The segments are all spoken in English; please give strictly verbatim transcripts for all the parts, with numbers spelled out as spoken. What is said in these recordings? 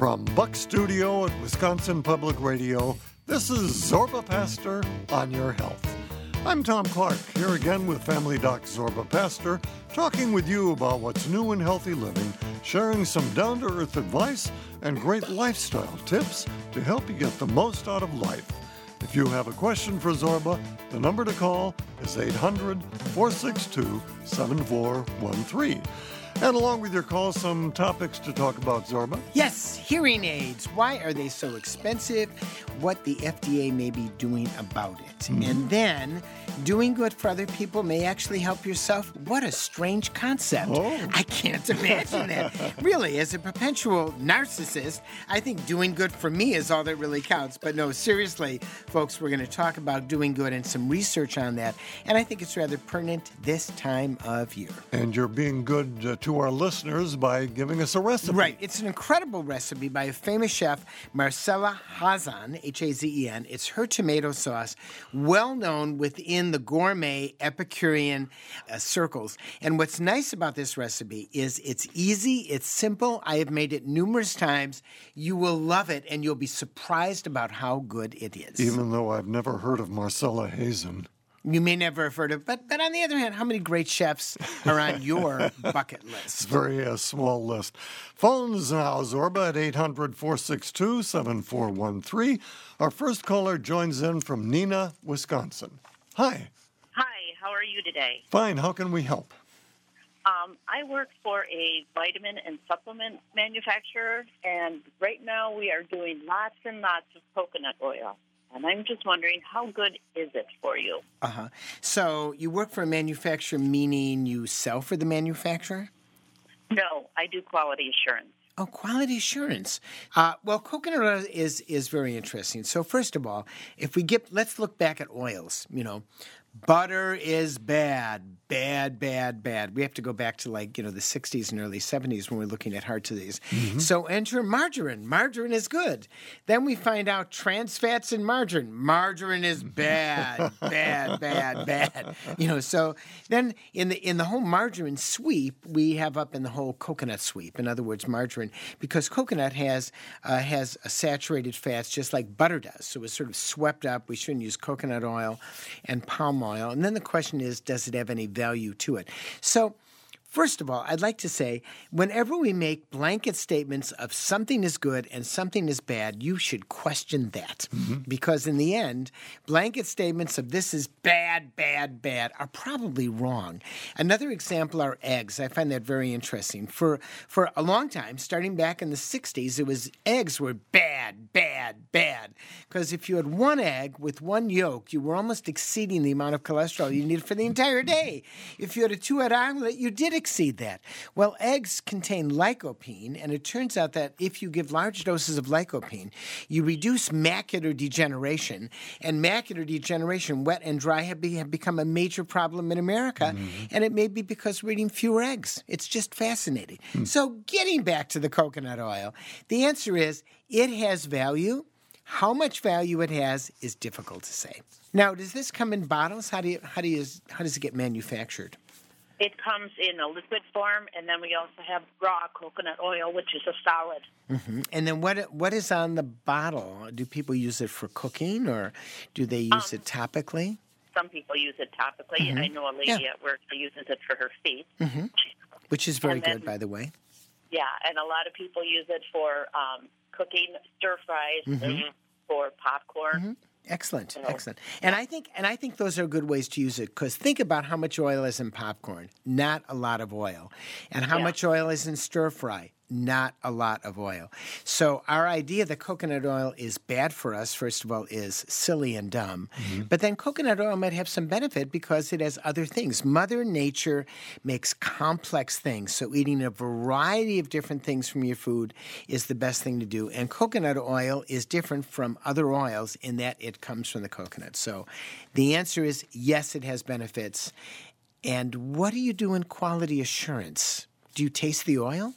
From Buck Studio at Wisconsin Public Radio, this is Zorba Pastor on Your Health. I'm Tom Clark, here again with Family Doc Zorba Pastor, talking with you about what's new in healthy living, sharing some down-to-earth advice and great lifestyle tips to help you get the most out of life. If you have a question for Zorba, the number to call is eight hundred, four six two, seven four one three. And along with your call, some topics to talk about, Zorba. Yes, hearing aids. Why are they so expensive? What the F D A may be doing about it. Mm-hmm. And then, doing good for other people may actually help yourself. What a strange concept. Oh. I can't imagine that. Really, as a perpetual narcissist, I think doing good for me is all that really counts. But no, seriously, folks, we're going to talk about doing good and some research on that. And I think it's rather pertinent this time of year. And you're being good uh, to our listeners by giving us a recipe. Right. It's an incredible recipe by a famous chef, Marcella Hazan, H A Z E N. It's her tomato sauce, well known within the gourmet Epicurean uh, circles. And what's nice about this recipe is it's easy, it's simple. I have made it numerous times. You will love it, and you'll be surprised about how good it is. Even though I've never heard of Marcella Hazan. You may never have heard of, but but on the other hand, how many great chefs are on your bucket list? It's a very uh, small list. Phones now, Zorba, at eight hundred, four six two, seven four one three. Our first caller joins in from Neenah, Wisconsin. Hi. Hi, how are you today? Fine. How can we help? Um, I work for a vitamin and supplement manufacturer, and right now we are doing lots and lots of coconut oil. And I'm just wondering, how good is it for you? Uh-huh. So you work for a manufacturer, meaning you sell for the manufacturer? No, I do quality assurance. Oh, quality assurance. Uh, well, coconut oil is is very interesting. So first of all, if we get, let's look back at oils, you know. Butter is bad, bad, bad, bad. We have to go back to like, you know, the sixties and early seventies when we're looking at heart disease. Mm-hmm. So enter margarine. Margarine is good. Then we find out trans fats in margarine. Margarine is bad, bad, bad, bad. You know, so then in the in the whole margarine sweep, we have up in the whole coconut sweep. In other words, margarine, because coconut has uh, has a saturated fats just like butter does. So it's sort of swept up. We shouldn't use coconut oil and palm oil. And then the question is, does it have any value to it? So, first of all, I'd like to say, whenever we make blanket statements of something is good and something is bad, you should question that. Mm-hmm. Because in the end, blanket statements of this is bad, bad, bad are probably wrong. Another example are eggs. I find that very interesting. For for a long time, starting back in the sixties, it was eggs were bad, bad, bad. Because if you had one egg with one yolk, you were almost exceeding the amount of cholesterol you needed for the entire day. If you had a two-egg omelet, you did exceed that. Well, eggs contain lycopene, and it turns out that if you give large doses of lycopene, you reduce macular degeneration, and macular degeneration, wet and dry, have, be, have become a major problem in America, mm-hmm. and it may be because we're eating fewer eggs. It's just fascinating. Mm. So getting back to the coconut oil, the answer is it has value. How much value it has is difficult to say. Now, does this come in bottles? How do you, how do you, how does it get manufactured? It comes in a liquid form, and then we also have raw coconut oil, which is a solid. Mm-hmm. And then what what is on the bottle? Do people use it for cooking, or do they use um, it topically? Some people use it topically. Mm-hmm. I know a lady yeah. at work who uses it for her feet. Mm-hmm. Which is very then, good, by the way. Yeah, and a lot of people use it for um, cooking stir fries, mm-hmm. for popcorn. Mm-hmm. Excellent, excellent. And I think and I think those are good ways to use it, because think about how much oil is in popcorn. Not a lot of oil. And how yeah. much oil is in stir fry. Not a lot of oil. So our idea that coconut oil is bad for us, first of all, is silly and dumb. Mm-hmm. But then coconut oil might have some benefit because it has other things. Mother Nature makes complex things. So eating a variety of different things from your food is the best thing to do. And coconut oil is different from other oils in that it comes from the coconut. So the answer is yes, it has benefits. And what do you do in quality assurance? Do you taste the oil?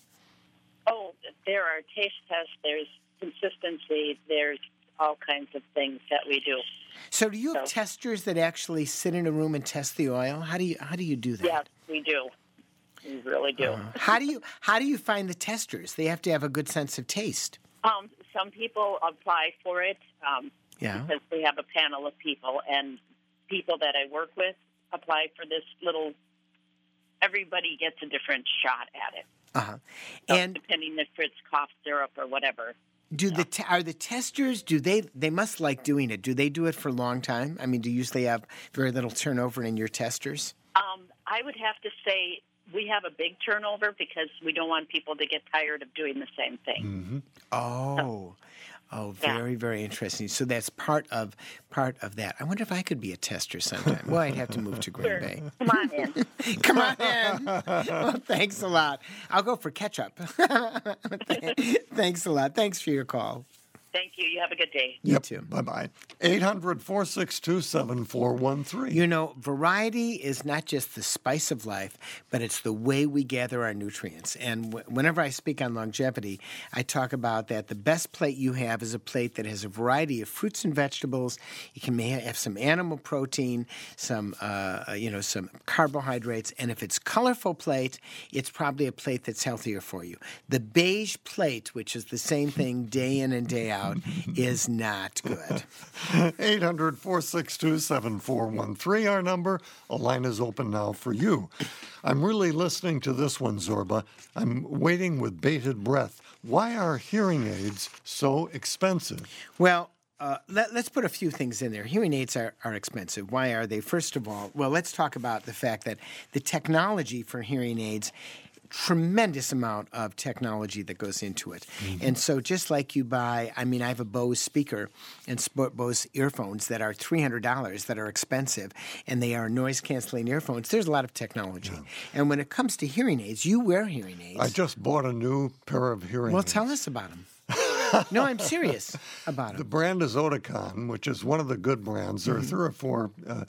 Oh, there are taste tests, there's consistency, there's all kinds of things that we do. So do you have so, testers that actually sit in a room and test the oil? How do you how do you do that? Yes, we do. We really do. Uh, how do you how do you find the testers? They have to have a good sense of taste. Um, some people apply for it um, Yeah. because they have a panel of people, and people that I work with apply for this little. Everybody gets a different shot at it. Uh-huh. So And depending if it's cough syrup or whatever. do the te- are the testers? Do they they must like doing it? Do they do it for a long time? I mean, do you usually have very little turnover in your testers? Um, I would have to say we have a big turnover because we don't want people to get tired of doing the same thing. Mm-hmm. Oh, oh, very, very interesting. So that's part of part of that. I wonder if I could be a tester sometime. Well, I'd have to move to Green Sure. Bay. Come on in. Come on in. Well, thanks a lot. I'll go for ketchup. Thanks a lot. Thanks for your call. Thank you. You have a good day. You Yep. too. Bye-bye. eight hundred, four six two, seven four one three. You know, variety is not just the spice of life, but it's the way we gather our nutrients. And w- whenever I speak on longevity, I talk about that the best plate you have is a plate that has a variety of fruits and vegetables. You can may have some animal protein, some, uh, you know, some carbohydrates. And if it's colorful plate, it's probably a plate that's healthier for you. The beige plate, which is the same thing day in and day out, is not good. eight hundred, four six two, seven four one three, our number. A line is open now for you. I'm really listening to this one, Zorba. I'm waiting with bated breath. Why are hearing aids so expensive? Well, uh, let, let's put a few things in there. Hearing aids are, are expensive. Why are they? First of all, well, let's talk about the fact that the technology for hearing aids, tremendous amount of technology that goes into it. Mm-hmm. And so just like you buy, I mean, I have a Bose speaker and Bose earphones that are three hundred dollars that are expensive, and they are noise-canceling earphones. There's a lot of technology. Yeah. And when it comes to hearing aids, you wear hearing aids. I just bought a new pair of hearing well, aids. Well, tell us about them. No, I'm serious about them. The brand is Oticon, which is one of the good brands. There are mm-hmm. three or four, uh,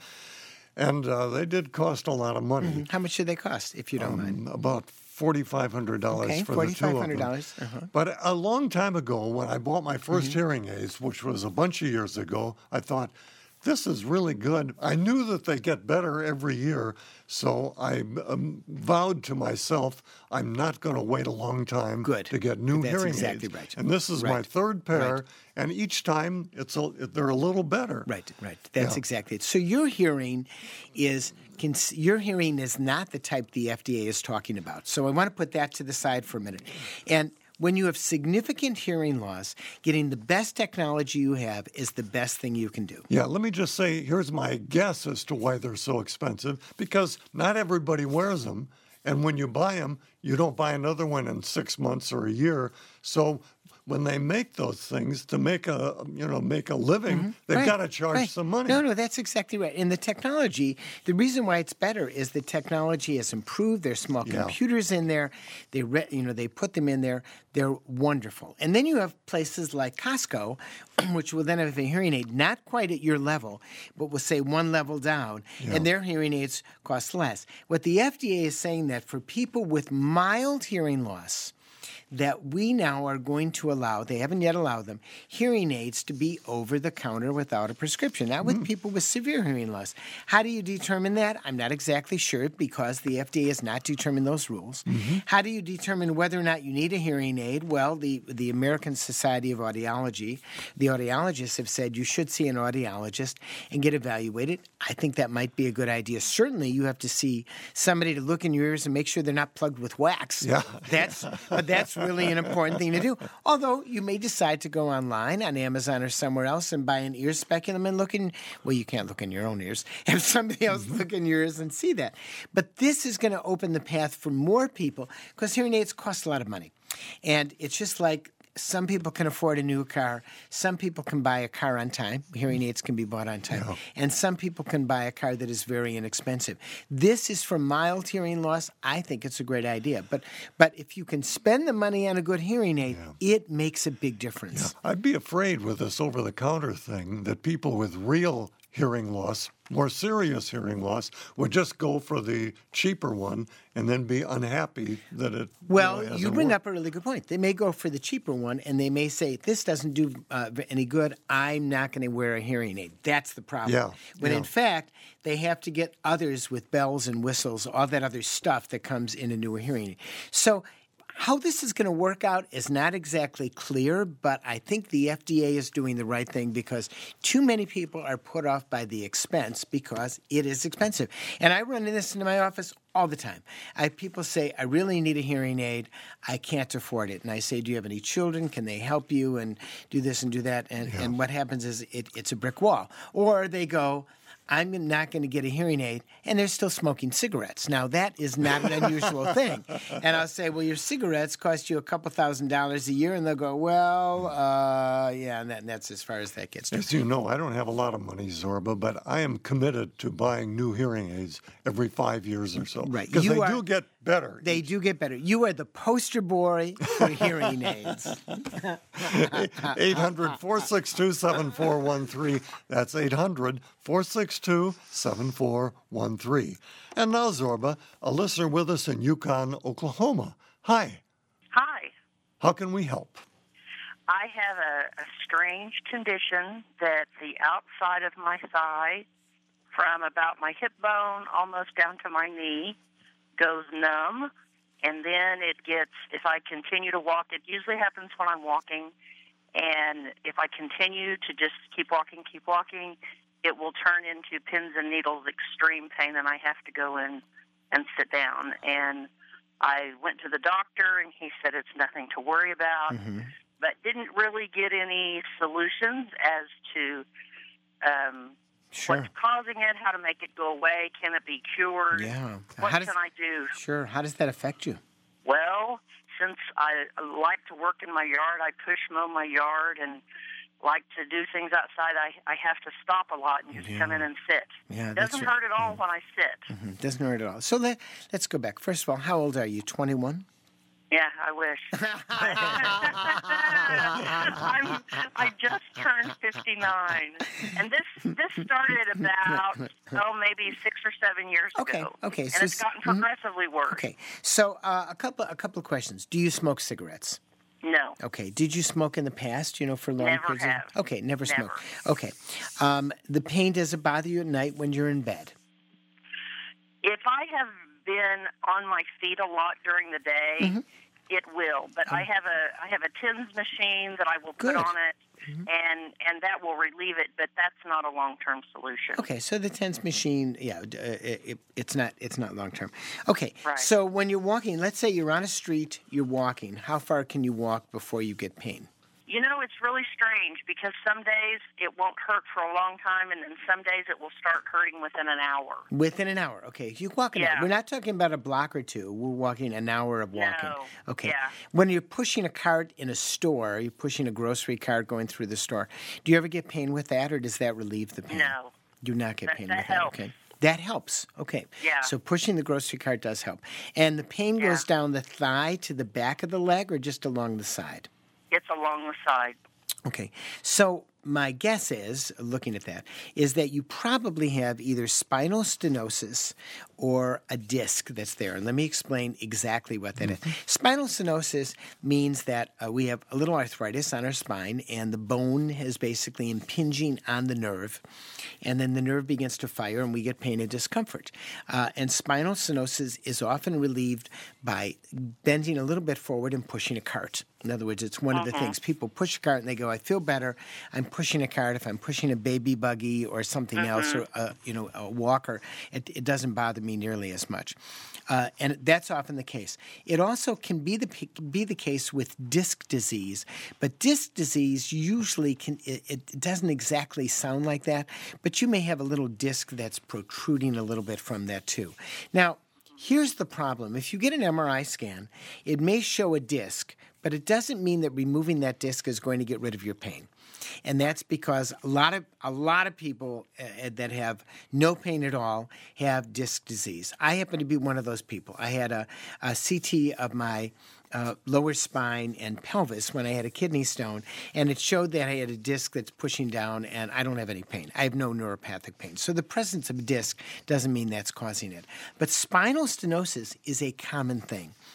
and uh, they did cost a lot of money. Mm-hmm. How much did they cost, if you don't um, mind? About forty-five hundred dollars okay, for the two of them. forty-five hundred dollars. Uh-huh. But a long time ago, when I bought my first mm-hmm. hearing aids, which was a bunch of years ago, I thought, this is really good. I knew that they get better every year, so I um, vowed to myself, I'm not going to wait a long time good. to get new That's hearing exactly aids. Right. And this is right. my third pair, right. and each time it's a, they're a little better. Right, right. That's yeah. exactly it. So your hearing is your hearing is not the type the F D A is talking about. So I want to put that to the side for a minute. And when you have significant hearing loss, getting the best technology you have is the best thing you can do. Yeah, let me just say, here's my guess as to why they're so expensive, because not everybody wears them, and when you buy them, you don't buy another one in six months or a year. So when they make those things to make a you know make a living, mm-hmm. they've right. got to charge right. some money. No, no, that's exactly right. And the technology, the reason why it's better is the technology has improved. There's small yeah. computers in there. They re, you know they put them in there. They're wonderful. And then you have places like Costco, which will then have a hearing aid not quite at your level, but will say one level down, yeah. and their hearing aids cost less. What the F D A is saying that for people with mild hearing loss, that we now are going to allow, they haven't yet allowed them, hearing aids to be over-the-counter without a prescription, not with mm. people with severe hearing loss. How do you determine that? I'm not exactly sure because the F D A has not determined those rules. Mm-hmm. How do you determine whether or not you need a hearing aid? Well, the, the American Society of Audiology, the audiologists have said you should see an audiologist and get evaluated. I think that might be a good idea. Certainly, you have to see somebody to look in your ears and make sure they're not plugged with wax. Yeah. That's, but that's really an important thing to do. Although you may decide to go online on Amazon or somewhere else and buy an ear speculum and look in, well, you can't look in your own ears. Have somebody else look in your ears and see that. But this is going to open the path for more people because hearing aids cost a lot of money. And it's just like some people can afford a new car. Some people can buy a car on time. Hearing aids can be bought on time. Yeah. And some people can buy a car that is very inexpensive. This is for mild hearing loss. I think it's a great idea. But but if you can spend the money on a good hearing aid, yeah. it makes a big difference. Yeah. I'd be afraid with this over-the-counter thing that people with real hearing loss, more serious hearing loss, would just go for the cheaper one and then be unhappy that it Well, you know, you bring worked. up a really good point. They may go for the cheaper one, and they may say, this doesn't do uh, any good. I'm not going to wear a hearing aid. That's the problem. Yeah, when yeah. in fact, they have to get others with bells and whistles, all that other stuff that comes in a newer hearing aid. So How this is going to work out is not exactly clear, but I think the F D A is doing the right thing because too many people are put off by the expense because it is expensive. And I run this into my office all the time. I people say, I really need a hearing aid. I can't afford it. And I say, do you have any children? Can they help you and do this and do that? And, Yeah. and what happens is it, it's a brick wall. Or they go, I'm not going to get a hearing aid, and they're still smoking cigarettes. Now, that is not an unusual thing. And I'll say, well, your cigarettes cost you a couple thousand dollars a year, and they'll go, well, uh, yeah, and, that, and that's as far as that gets. As you know, I don't have a lot of money, Zorba, but I am committed to buying new hearing aids every five years or so. Right. Because You they are- do get better. They do get better. You are the poster boy for hearing aids. eight hundred, four six two, seven four one three. That's eight hundred, four six two, seven four one three. And now, Zorba, a listener with us in Yukon, Oklahoma. Hi. Hi. How can we help? I have a, a strange condition that the outside of my thigh, from about my hip bone almost down to my knee, goes numb. And then it gets, if I continue to walk, it usually happens when I'm walking. And if I continue to just keep walking, keep walking, it will turn into pins and needles, extreme pain, and I have to go in and sit down. And I went to the doctor, and he said it's nothing to worry about, Mm-hmm. but didn't really get any solutions as to um, Sure. what's causing it, how to make it go away, can it be cured, Yeah. what How does, can I do? sure. How does that affect you? Well, since I like to work in my yard, I push mow my yard and like to do things outside, I, I have to stop a lot and just Yeah. come in and sit. Yeah, It that's doesn't right. hurt at all when I sit. Mhm. Doesn't hurt at all. So let, let's go back. First of all, how old are you? twenty-one? Yeah, I wish. I'm, I just turned fifty-nine, and this this started about oh maybe six or seven years Okay, ago. okay, and so it's s- gotten mhm. progressively worse. Okay. So uh, a couple a couple of questions. Do you smoke cigarettes? No, Okay. Did you smoke in the past, you know, for long Never periods? of- have. Okay, never, Never. smoked. Okay. Um, the pain, does it bother you at night when you're in bed? if I have been on my feet a lot during the day, Mm-hmm. it will. But I have a I have a TENS machine that I will put Good. on it, and and that will relieve it. But that's not a long term solution. Okay, so the TENS machine, yeah, d- uh, it, it, it's not it's not long term. Okay, Right. so when you're walking, let's say you're on a street, you're walking. How far can you walk before you get pain? You know, it's really strange because some days it won't hurt for a long time, and then some days it will start hurting within an hour. Within an hour. Okay, you walk an hour. Yeah. We're not talking about a block or two. We're walking an hour of walking. No. Okay. Yeah. When you're pushing a cart in a store, you're pushing a grocery cart going through the store. Do you ever get pain with that, or does that relieve the pain? No. Do not get That- pain that with helps. that. Okay. That helps. Okay. Yeah. So pushing the grocery cart does help. And the pain Yeah. goes down the thigh to the back of the leg, or just along the side? It's along the side. Okay, so my guess is, looking at that, is that you probably have either spinal stenosis or a disc that's there. And let me explain exactly what that is. Spinal stenosis means that uh, we have a little arthritis on our spine, and the bone is basically impinging on the nerve, and then the nerve begins to fire, and we get pain and discomfort. Uh, and spinal stenosis is often relieved by bending a little bit forward and pushing a cart. In other words, it's one of the things. People push a cart and they go, I feel better. I'm pushing a cart. If I'm pushing a baby buggy or something else, or a, you know, a walker, it, it doesn't bother me nearly as much. Uh, and that's often the case. It also can be the be the case with disc disease, but disc disease usually can it, it doesn't exactly sound like that, but you may have a little disc that's protruding a little bit from that too. Now, here's the problem. If you get an M R I scan, it may show a disc, but it doesn't mean that removing that disc is going to get rid of your pain. And that's because a lot of a lot of people uh, that have no pain at all have disc disease. I happen to be one of those people. I had a, a C T of my uh, lower spine and pelvis when I had a kidney stone, and it showed that I had a disc that's pushing down, and I don't have any pain. I have no neuropathic pain. So the presence of a disc doesn't mean that's causing it. But spinal stenosis is a common thing.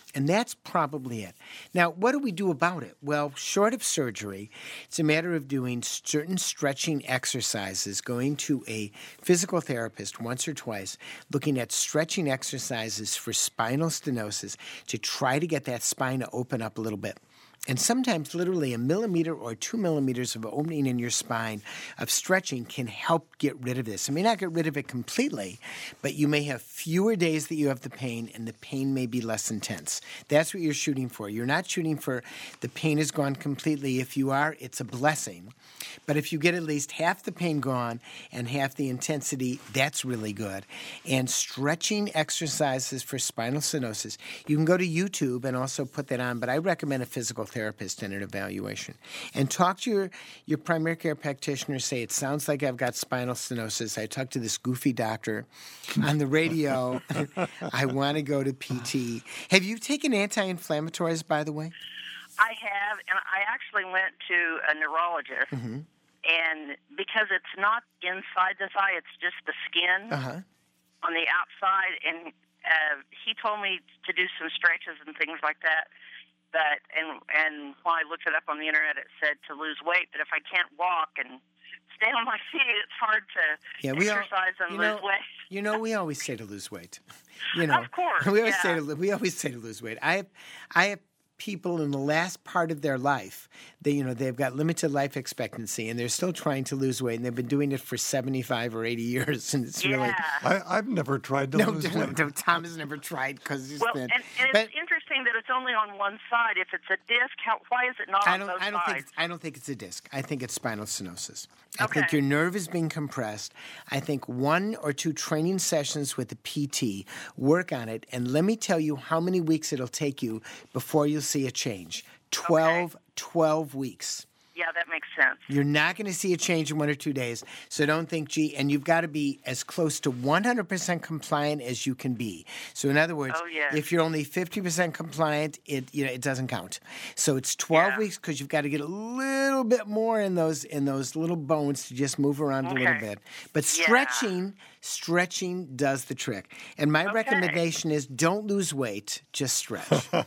And that's probably it. Now, what do we do about it? Well, short of surgery, it's a matter of doing certain stretching exercises, going to a physical therapist once or twice, looking at stretching exercises for spinal stenosis to try to get that spine to open up a little bit. And sometimes literally a millimeter or two millimeters of opening in your spine of stretching can help get rid of this. It may not get rid of it completely, but you may have fewer days that you have the pain, and the pain may be less intense. That's what you're shooting for. You're not shooting for the pain is gone completely. If you are, it's a blessing. But if you get at least half the pain gone and half the intensity, that's really good. And stretching exercises for spinal stenosis, you can go to YouTube and also put that on, but I recommend a physical therapist and an evaluation. And talk to your, your primary care practitioner. Say, it sounds like I've got spinal stenosis. I talked to this goofy doctor on the radio. I want to go to P T. Have you taken anti-inflammatories, by the way? I have, and I actually went to a neurologist, Mm-hmm. and because it's not inside the thigh, it's just the skin Uh-huh. on the outside, and uh, he told me to do some stretches and things like that. But and and when I looked it up on the internet, it said to lose weight. But if I can't walk and stay on my feet, it's hard to Yeah, we all- exercise and you lose know- weight. You know, we always say to lose weight. You know, Of course, we always yeah. say to lo- we always say to lose weight. I have, I have people in the last part of their life. They, you know, they've got limited life expectancy, and they're still trying to lose weight, and they've been doing it for seventy-five or eighty years, and it's Yeah. really. I, I've never tried to No, lose no, weight. no, Tom has never tried because he's Well, been. and, and but it's interesting that it's only on one side. If it's a disc, how, why is it not I on don't. both I don't think. sides? It's, I don't think it's a disc. I think it's spinal stenosis. I Okay. think your nerve is being compressed. I think one or two training sessions with the P T work on it, and let me tell you how many weeks it'll take you before you'll see a change. Twelve, twelve weeks. Yeah, that makes sense. You're not going to see a change in one or two days. So don't think, gee, and you've got to be as close to one hundred percent compliant as you can be. So in other words, Oh, yes. if you're only fifty percent compliant, it you know it doesn't count. So it's twelve Yeah. weeks because you've got to get a little bit more in those in those little bones to just move around a little Okay. bit. But Yeah. stretching, stretching does the trick. And my Okay. recommendation is don't lose weight, just stretch.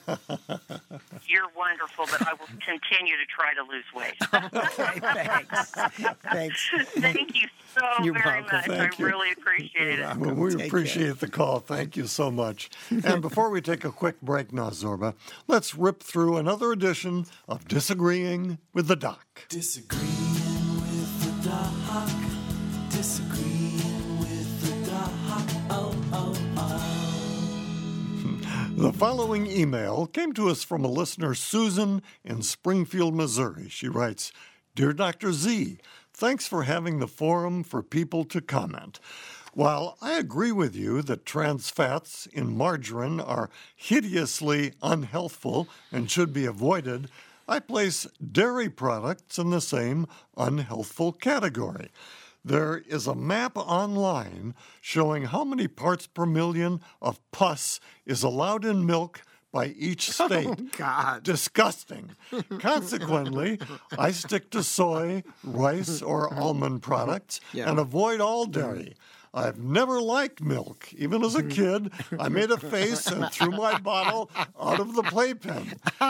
You're wonderful, but I will continue to try to lose weight. Okay, thanks. Thanks. Thank you so You're very welcome. much. Thank I you. really appreciate it. Well, we Take appreciate the call. Thank you so much. And before we take a quick break now, Zorba, let's rip through another edition of Disagreeing with the Doc. Disagreeing with the doc. Disagreeing with the doc. Oh, oh, oh. The following email came to us from a listener, Susan, in Springfield, Missouri. She writes, Dear Doctor Z, thanks for having the forum for people to comment. While I agree with you that trans fats in margarine are hideously unhealthful and should be avoided, I place dairy products in the same unhealthful category. There is a map online showing how many parts per million of pus is allowed in milk by each state. Oh, God. Disgusting. Consequently, I stick to soy, rice, or almond products Yeah. and avoid all dairy. I've never liked milk. Even as a kid, I made a face and threw my bottle out of the playpen.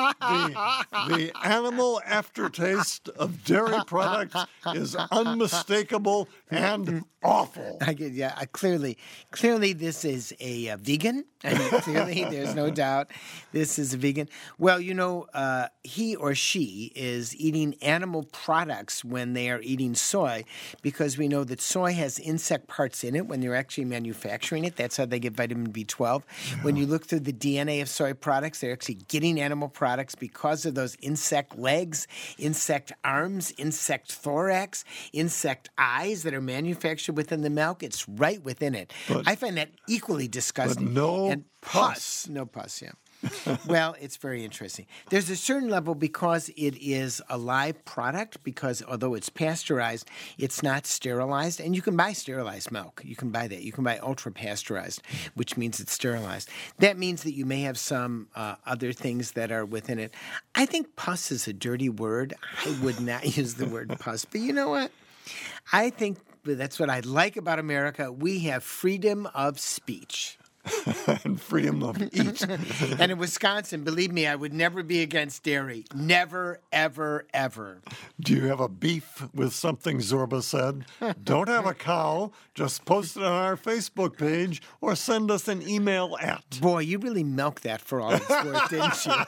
The, the animal aftertaste of dairy products is unmistakable and awful. I get, yeah, I clearly, clearly this is a, uh vegan. I mean, clearly, there's no doubt this is a vegan. Well, you know, uh, he or she is eating animal products when they are eating soy because we know that soy has insect parts in it when they're actually manufacturing it. That's how they get vitamin B twelve. When you look through the D N A of soy products, they're actually getting animal products because of those insect legs, insect arms, insect thorax, insect eyes that are manufactured within the milk. It's right within it. But- I find that equally disgusting. but no and pus. No pus, yeah. Well, it's very interesting. There's a certain level because it is a live product, because although it's pasteurized, it's not sterilized. And you can buy sterilized milk. You can buy that. You can buy ultra pasteurized, which means it's sterilized. That means that you may have some uh, other things that are within it. I think pus is a dirty word. I would not use the word pus. But you know what? I think that's what I like about America. We have freedom of speech. and freedom of eat. And in Wisconsin, believe me, I would never be against dairy. Never, ever, ever. Do you have a beef with something Zorba said? Don't have a cow. Just post it on our Facebook page or send us an email at. Boy, you really milked that for all it's worth, didn't you?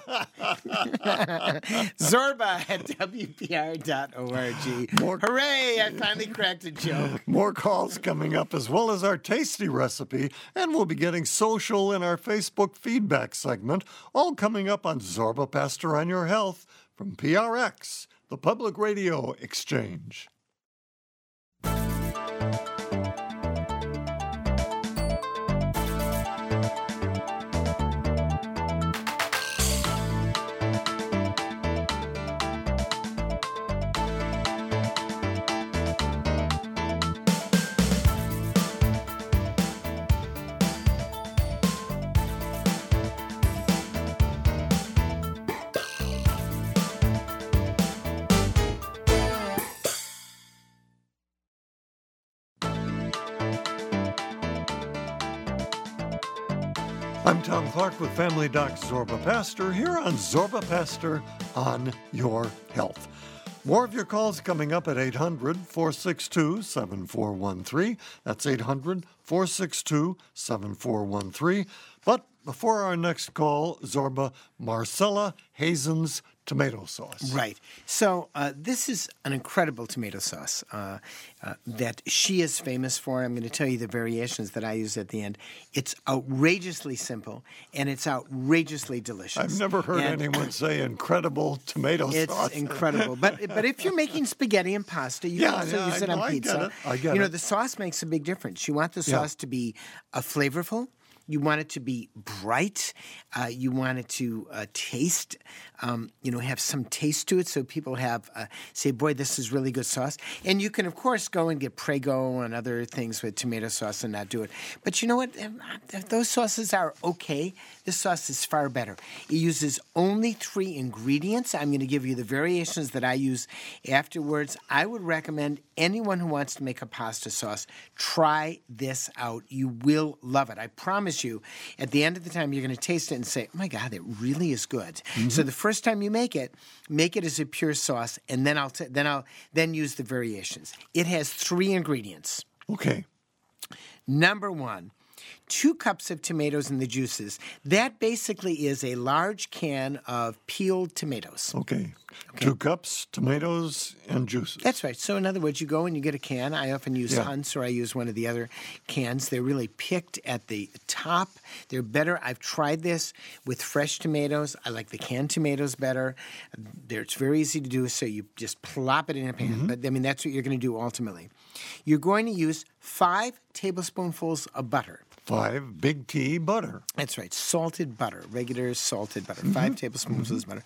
Zorba at W P R dot org. More- Hooray, I finally cracked a joke. More calls coming up, as well as our tasty recipe, and we'll be getting social in our Facebook feedback segment, all coming up on Zorba Pastor on Your Health from P R X, the Public Radio Exchange. I'm Tom Clark with Family Doc Zorba Pastor here on Zorba Pastor on Your Health. More of your calls coming up at eight hundred, four six two, seven four one three. That's eight hundred, four six two, seven four one three. But before our next call, Zorba, Marcella Hazen's tomato sauce. Right. So uh, this is an incredible tomato sauce uh, uh, that she is famous for. I'm going to tell you the variations that I use at the end. It's outrageously simple, and it's outrageously delicious. I've never heard And anyone say incredible tomato It's sauce. incredible. But but if you're making spaghetti and pasta, you Yeah, can also yeah, use I it on know, I get pizza. it. I get you know, it. the sauce makes a big difference. You want the Yeah. sauce to be uh, flavorful. You want it to be bright. Uh, you want it to uh, taste, um, you know, have some taste to it, so people have uh, say, "Boy, this is really good sauce." And you can, of course, go and get Prego and other things with tomato sauce and not do it. But you know what? Um, Those sauces are okay. This sauce is far better. It uses only three ingredients. I'm going to give you the variations that I use afterwards. I would recommend anyone who wants to make a pasta sauce, try this out. You will love it. I promise you, at the end of the time, you're going to taste it and say, oh my God, it really is good. Mm-hmm. So the first time you make it, make it as a pure sauce, and then I'll t- then I'll then use the variations. It has three ingredients. Okay. Number one, two cups of tomatoes and the juices. That basically is a large can of peeled tomatoes. Okay. Two cups, tomatoes, and juices. That's right. So in other words, you go and you get a can. I often use Yeah. Hunt's, or I use one of the other cans. They're really picked at the top. They're better. I've tried this with fresh tomatoes. I like the canned tomatoes better. They're, it's very easy to do, so you just plop it in a pan. Mm-hmm. But I mean, that's what you're going to do ultimately. You're going to use five tablespoonfuls of butter. Five big T butter. That's right. Salted butter, regular salted butter, Mm-hmm. five tablespoonfuls of butter.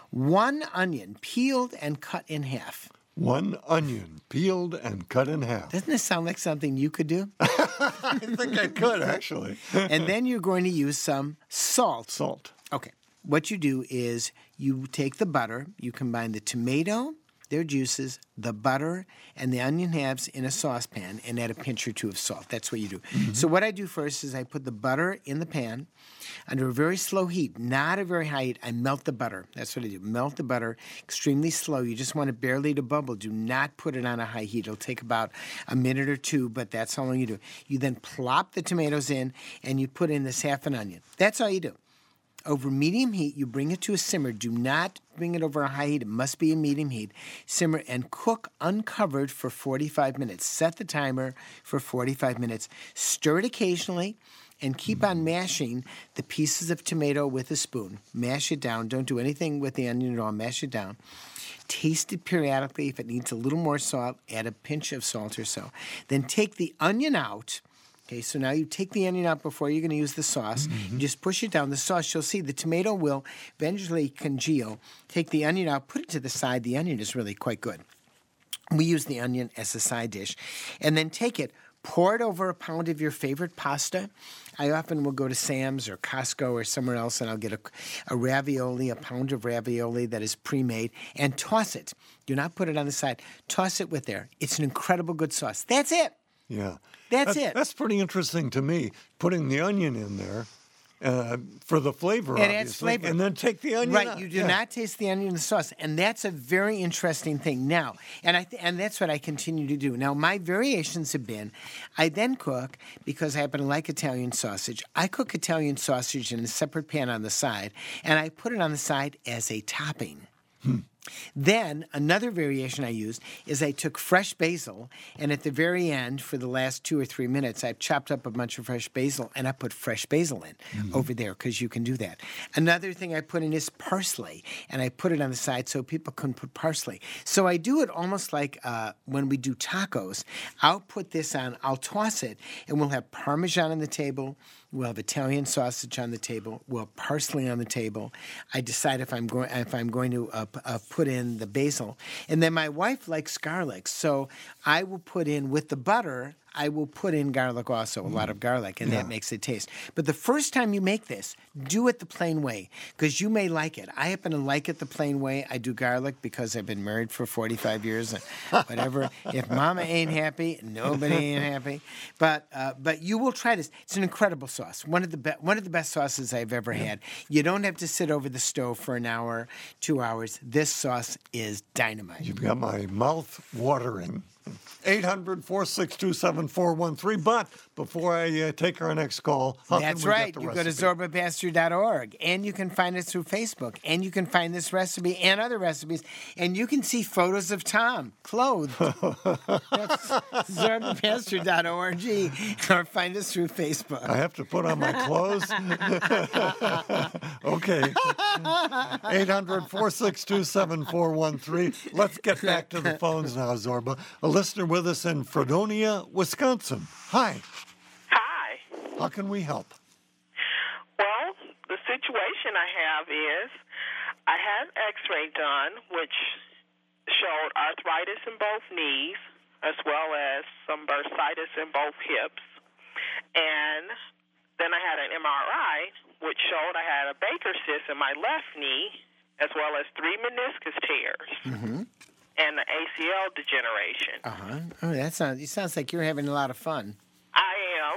One onion, peeled and cut in half. One onion, peeled and cut in half. Doesn't this sound like something you could do? I think I could, actually. And then you're going to use some salt. Salt. Okay. What you do is you take the butter, you combine the tomato, their juices, the butter, and the onion halves in a saucepan and add a pinch or two of salt. That's what you do. Mm-hmm. So what I do first is I put the butter in the pan under a very slow heat, not a very high heat. I melt the butter. That's what I do. Melt the butter extremely slow. You just want it barely to bubble. Do not put it on a high heat. It'll take about a minute or two, but that's how long you do. You then plop the tomatoes in, and you put in this half an onion. That's all you do. Over medium heat, you bring it to a simmer. Do not bring it over a high heat. It must be a medium heat. Simmer and cook uncovered for forty-five minutes. Set the timer for forty-five minutes. Stir it occasionally and keep on mashing the pieces of tomato with a spoon. Mash it down. Don't do anything with the onion at all. Mash it down. Taste it periodically. If it needs a little more salt, add a pinch of salt or so. Then take the onion out. Okay, so now you take the onion out before you're going to use the sauce. Mm-hmm. You just push it down. The sauce, you'll see the tomato will eventually congeal. Take the onion out, put it to the side. The onion is really quite good. We use the onion as a side dish. And then take it, pour it over a pound of your favorite pasta. I often will go to Sam's or Costco or somewhere else, and I'll get a, a ravioli, a pound of ravioli that is pre-made, and toss it. Do not put it on the side. Toss it with there. It's an incredible good sauce. That's it. Yeah. That's, that's it. That's pretty interesting to me, putting the onion in there uh, for the flavor, It adds obviously, flavor. and then take the onion Right, out. you do Yeah. not taste the onion in the sauce, and that's a very interesting thing. Now, and I th- and that's what I continue to do. Now, my variations have been, I then cook because I happen to like Italian sausage. I cook Italian sausage in a separate pan on the side, and I put it on the side as a topping. Then another variation I used is I took fresh basil, and at the very end, for the last two or three minutes, I chopped up a bunch of fresh basil, and I put fresh basil in Mm-hmm. over there because you can do that. Another thing I put in is parsley, and I put it on the side so people can put parsley. So I do it almost like uh, when we do tacos. I'll put this on, I'll toss it, and we'll have Parmesan on the table. We'll have Italian sausage on the table. We'll have parsley on the table. I decide if I'm going if I'm going to uh, p- uh, put in the basil, and then my wife likes garlic, so I will put in with the butter. I will put in garlic also, a lot of garlic, and Yeah. that makes it taste. But the first time you make this, do it the plain way because you may like it. I happen to like it the plain way. I do garlic because I've been married for forty-five years. And whatever. If Mama ain't happy, nobody ain't happy. But uh, but you will try this. It's an incredible sauce. One of the be- one of the best sauces I've ever had. You don't have to sit over the stove for an hour, two hours. This sauce is dynamite. You've got my mouth watering. eight hundred, four six two, seven four one three. But before I uh, take our next call, how That's can we right. get the You recipe? go to zorba pasture dot org, and you can find us through Facebook, and you can find this recipe and other recipes, and you can see photos of Tom clothed. That's zorba pasture dot org, or find us through Facebook. I have to put on my clothes. Okay. eight hundred, four six two, seven four one three. Let's get back to the phones now, Zorba. A listener with us in Fredonia, Wisconsin. Hi. Hi. How can we help? Well, the situation I have is I had an x-ray done, which showed arthritis in both knees, as well as some bursitis in both hips. And then I had an M R I, which showed I had a Baker cyst in my left knee, as well as three meniscus tears Mm-hmm. and the A C L degeneration. Uh-huh. Oh, that sounds, it sounds like you're having a lot of fun. I am.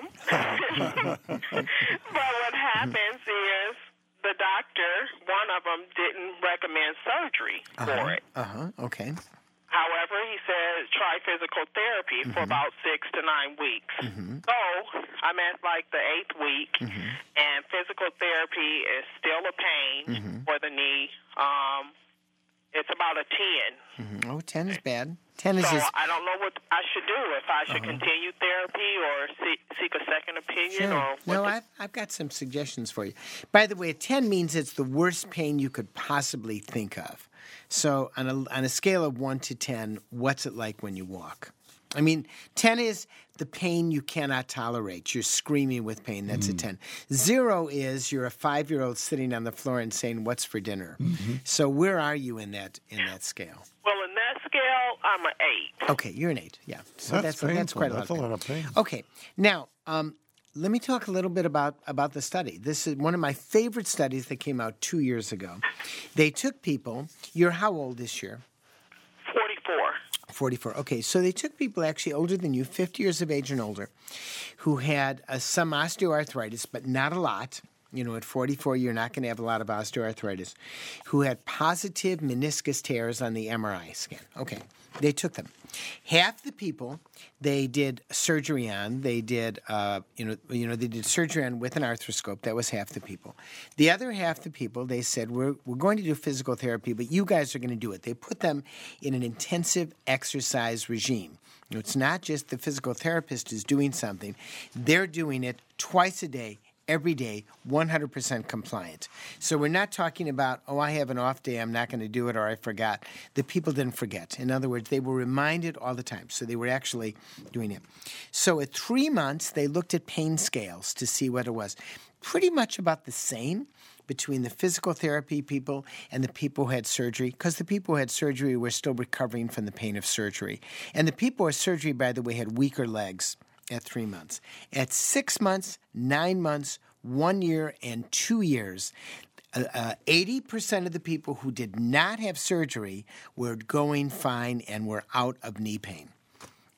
But what happens is the doctor, one of them, didn't recommend surgery for it. Uh-huh. Okay. However, he said try physical therapy for about six to nine weeks. So I'm at like the eighth week, and physical therapy is still a pain for the knee. Um, it's about a ten. Mhm. Oh, ten is bad. ten is So just... I don't know what I should do, if I should continue therapy or seek, seek a second opinion. Sure. Or what No, to- I've, I've got some suggestions for you. By the way, a ten means it's the worst pain you could possibly think of. So on a, on a scale of one to ten, what's it like when you walk? I mean, ten is the pain you cannot tolerate. You're screaming with pain. That's a ten. Zero is you're a five-year-old sitting on the floor and saying, "What's for dinner?" So where are you in that in that scale? Well, in that scale, I'm an eight. Okay, you're an eight. Yeah. So That's that's that's, painful. quite a lot. That's of a pain. lot of pain. Okay. Now, um, let me talk a little bit about, about the study. This is one of my favorite studies that came out two years ago. They took people, you're how old this year? forty-four. forty-four. Okay, so they took people actually older than you, fifty years of age and older, who had uh, some osteoarthritis, but not a lot. You know, at forty-four, you're not going to have a lot of osteoarthritis, who had positive meniscus tears on the M R I scan. Okay, they took them. Half the people they did surgery on. They did, uh, you know, you know, they did surgery on with an arthroscope. That was half the people. The other half the people, they said, we're we're going to do physical therapy, but you guys are going to do it. They put them in an intensive exercise regime. You know, it's not just the physical therapist is doing something; they're doing it twice a day. Every day, one hundred percent compliant. So we're not talking about, oh, I have an off day, I'm not going to do it, or I forgot. The people didn't forget. In other words, they were reminded all the time. So they were actually doing it. So at three months, they looked at pain scales to see what it was. Pretty much about the same between the physical therapy people and the people who had surgery, because the people who had surgery were still recovering from the pain of surgery. And the people who had surgery, by the way, had weaker legs at three months. At six months, nine months, one year, and two years, uh, uh, eighty percent of the people who did not have surgery were going fine and were out of knee pain.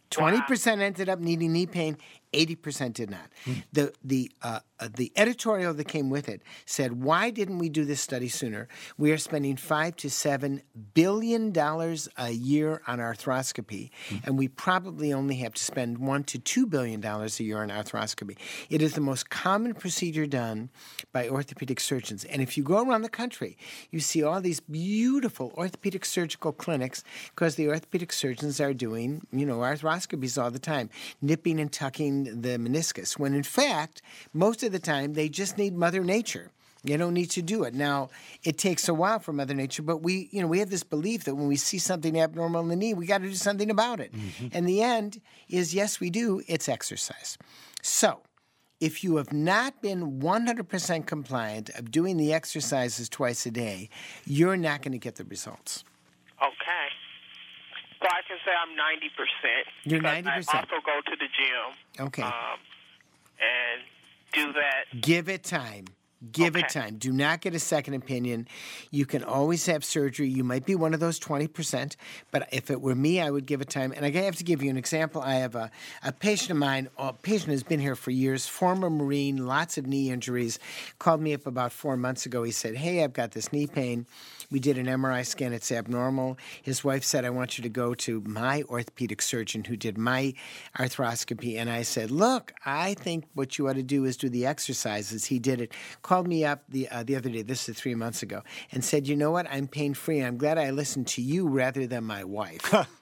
twenty percent ended up needing knee pain, eighty percent did not. The the uh, uh, the editorial that came with it said, why didn't we do this study sooner? We are spending five to seven billion dollars a year on arthroscopy, and we probably only have to spend one to two billion dollars a year on arthroscopy. It is the most common procedure done by orthopedic surgeons. And if you go around the country, you see all these beautiful orthopedic surgical clinics because the orthopedic surgeons are doing, you know, arthroscopies all the time, nipping and tucking the meniscus, when in fact, most of the time, they just need Mother Nature. You don't need to do it. Now, it takes a while for Mother Nature, but we, you know, we have this belief that when we see something abnormal in the knee, we got to do something about it. Mm-hmm. And the end is, yes, we do. It's exercise. So, if you have not been one hundred percent compliant of doing the exercises twice a day, you're not going to get the results. Okay. So I can say I'm ninety percent. You're ninety percent. I also go to the gym. Okay. Um, and do that. Give it time. Give okay. it time. Do not get a second opinion. You can always have surgery. You might be one of those twenty percent, but if it were me, I would give it time. And I have to give you an example. I have a, a patient of mine, a patient has been here for years, former Marine, lots of knee injuries, called me up about four months ago. He said, hey, I've got this knee pain. We did an M R I scan. It's abnormal. His wife said, I want you to go to my orthopedic surgeon who did my arthroscopy. And I said, look, I think what you ought to do is do the exercises. He did it. Called me up the uh, the other day, this is three months ago, and said, you know what, I'm pain-free. I'm glad I listened to you rather than my wife.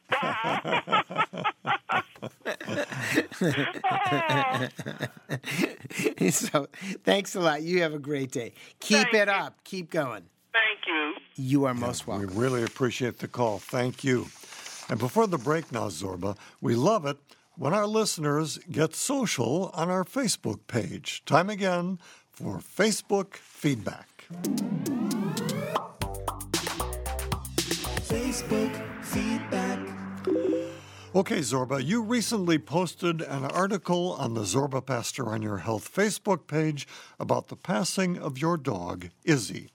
So thanks a lot. You have a great day. Keep Thank it you. up. Keep going. Thank you. You are most welcome. We really appreciate the call. Thank you. And before the break now, Zorba, we love it when our listeners get social on our Facebook page. Time again for Facebook feedback. Facebook feedback. Okay, Zorba, you recently posted an article on the Zorba Pastor on Your Health Facebook page about the passing of your dog, Izzy.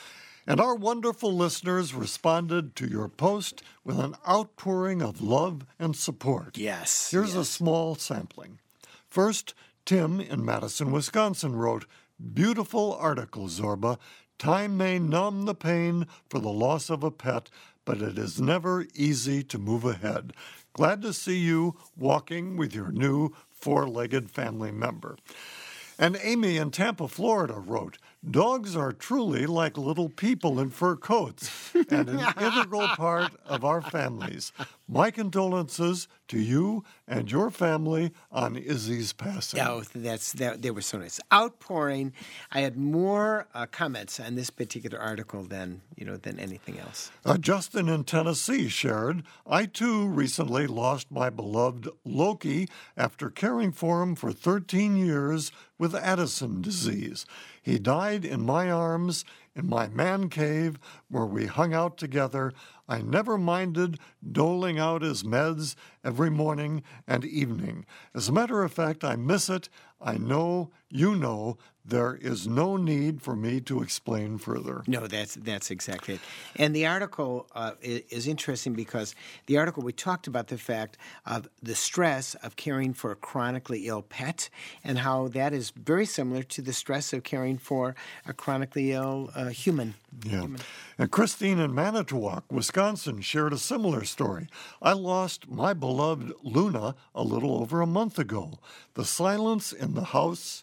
And our wonderful listeners responded to your post with an outpouring of love and support. Yes. Here's yes. a small sampling. First, Tim in Madison, Wisconsin wrote, beautiful article, Zorba. Time may numb the pain for the loss of a pet, but it is never easy to move ahead. Glad to see you walking with your new four-legged family member. And Amy in Tampa, Florida wrote, dogs are truly like little people in fur coats and an integral part of our families. My condolences to you and your family on Izzy's passing. Oh, that's that. They were so nice. Outpouring. I had more uh, comments on this particular article than you know than anything else. Uh, Justin in Tennessee shared, I too recently lost my beloved Loki after caring for him for thirteen years with Addison disease. He died in my arms in my man cave where we hung out together. I never minded doling out his meds every morning and evening. As a matter of fact, I miss it. I know you know there is no need for me to explain further. No, that's that's exactly it. And the article uh, is, is interesting because the article we talked about the fact of the stress of caring for a chronically ill pet and how that is very similar to the stress of caring for a chronically ill uh, human. Yeah. human. And Christine in Manitowoc, Wisconsin, shared a similar story. I lost my beloved Luna a little over a month ago. The silence in the house,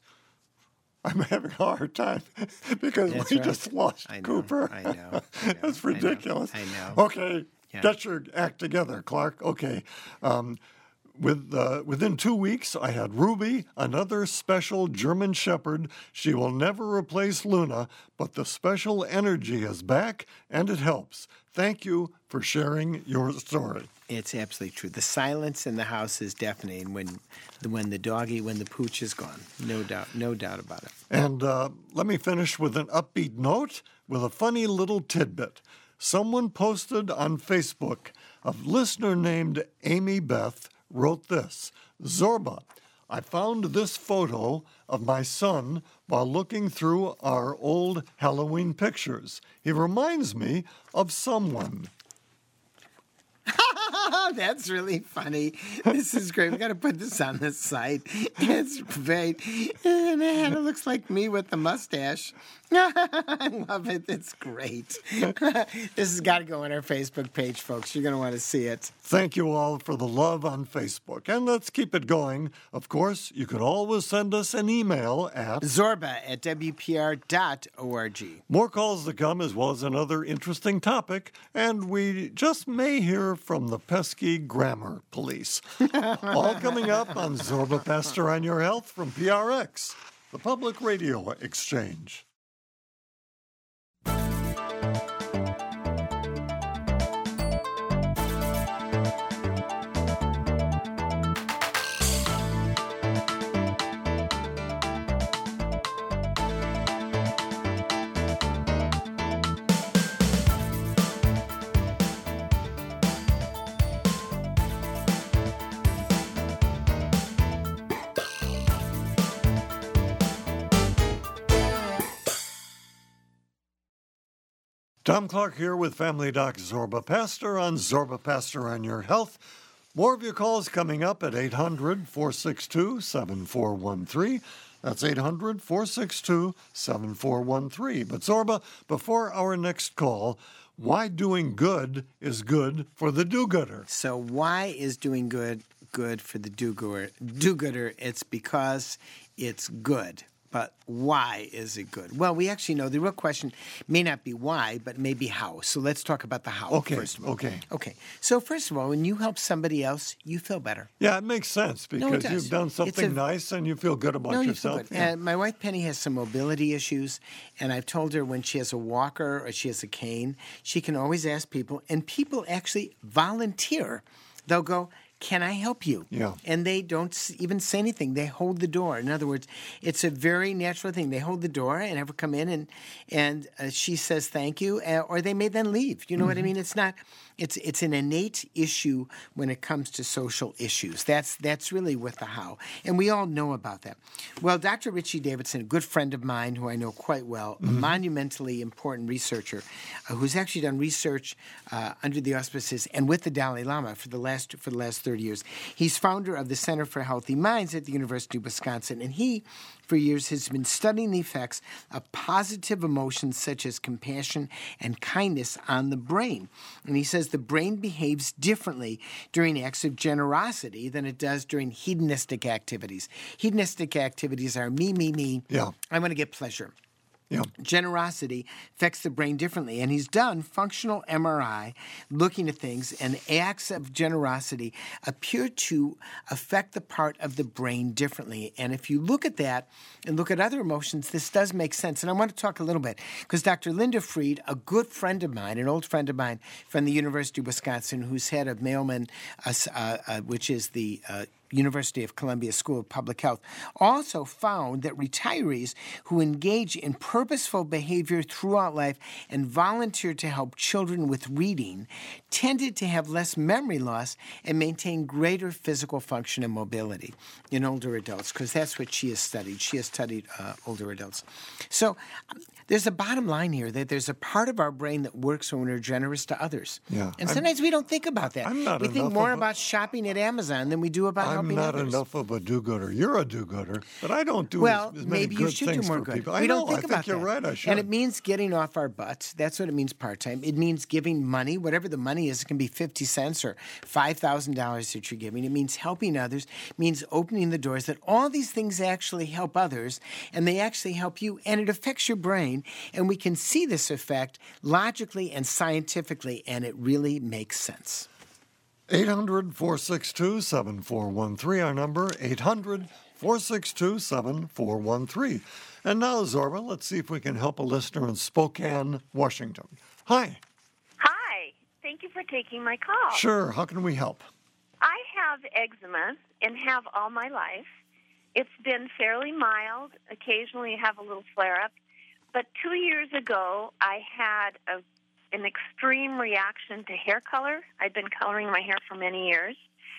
I'm having a hard time because That's we right. just lost I know, Cooper. I know, I know, That's I know, ridiculous. I know. Okay, Yeah. get your act together, Clark. Okay. Um, With, uh, within two weeks, I had Ruby, another special German Shepherd. She will never replace Luna, but the special energy is back, and it helps. Thank you for sharing your story. It's absolutely true. The silence in the house is deafening when, when the doggy, when the pooch is gone. No doubt, no doubt about it. And uh, let me finish with an upbeat note with a funny little tidbit. Someone posted on Facebook, a listener named Amy Beth wrote this, Zorba, I found this photo of my son while looking through our old Halloween pictures. He reminds me of someone. That's really funny. This is great. We got to put this on the site. It's great. And Hannah looks like me with the mustache. I love it. It's great. This has got to go on our Facebook page, folks. You're going to want to see it. Thank you all for the love on Facebook. And let's keep it going. Of course, you can always send us an email at Zorba at W P R dot org. More calls to come, as well as another interesting topic. And we just may hear from the pesky grammar police. All coming up on Zorba Pastor on Your Health from P R X, the Public Radio Exchange. Tom Clark here with Family Doc Zorba Pastor on Zorba Pastor on Your Health. More of your calls coming up at eight hundred, four six two, seven four one three. That's eight hundred, four six two, seven four one three. But Zorba, before our next call, why doing good is good for the do-gooder? So why is doing good good for the do-gooder? Do-gooder, it's because it's good. But why is it good? Well, we actually know the real question may not be why, but maybe how. So let's talk about the how okay, first of all. Okay. Okay. So first of all, when you help somebody else, you feel better. Yeah, it makes sense because no, it does. You've done something a, nice and you feel good about no, yourself. You feel good. Yeah. Uh, my wife Penny has some mobility issues, and I've told her when she has a walker or she has a cane, she can always ask people, and people actually volunteer. They'll go, can I help you? Yeah. And they don't even say anything. They hold the door. In other words, it's a very natural thing. They hold the door and have her come in, and and uh, she says thank you, uh, or they may then leave. You know mm-hmm. what I mean? It's not. It's it's an innate issue when it comes to social issues. That's that's really with the how, and we all know about that. Well, Doctor Richie Davidson, a good friend of mine who I know quite well, mm-hmm. a monumentally important researcher, uh, who's actually done research uh, under the auspices and with the Dalai Lama for the last for the last thirty years. He's founder of the Center for Healthy Minds at the University of Wisconsin, and he, for years, has been studying the effects of positive emotions such as compassion and kindness on the brain. And he says the brain behaves differently during acts of generosity than it does during hedonistic activities. Hedonistic activities are me, me, me. Yeah. I want to get pleasure. Yeah. Generosity affects the brain differently. And he's done functional M R I looking at things, and acts of generosity appear to affect the part of the brain differently. And if you look at that and look at other emotions, this does make sense. And I want to talk a little bit because Doctor Linda Fried, a good friend of mine, an old friend of mine from the University of Wisconsin, who's head of Mailman, uh, uh, uh, which is the uh, University of Columbia School of Public Health, also found that retirees who engage in purposeful behavior throughout life and volunteer to help children with reading tended to have less memory loss and maintain greater physical function and mobility in older adults, because that's what she has studied. She has studied uh, older adults. So um, there's a bottom line here that there's a part of our brain that works when we're generous to others. Yeah. And sometimes I'm, we don't think about that. I'm not we think enough more of a, about shopping at Amazon than we do about I'm not others. enough of a do-gooder. You're a do-gooder, but I don't do well, as, as many maybe good you should things do more for good. people. We I don't know. think I about think you're that. right. I should. And it means getting off our butts. That's what it means part-time. It means giving money, whatever the money is. It can be fifty cents or five thousand dollars that you're giving. It means helping others. It means opening the doors, that all these things actually help others, and they actually help you, and it affects your brain. And we can see this effect logically and scientifically, and it really makes sense. eight hundred, four six two, seven four one three, our number, eight hundred, four six two, seven four one three. And now, Zorba, let's see if we can help a listener in Spokane, Washington. Hi. Hi. Thank you for taking my call. Sure. How can we help? I have eczema and have all my life. It's been fairly mild. Occasionally I have a little flare-up. But two years ago, I had a, an extreme reaction to hair color. I'd been coloring my hair for many years.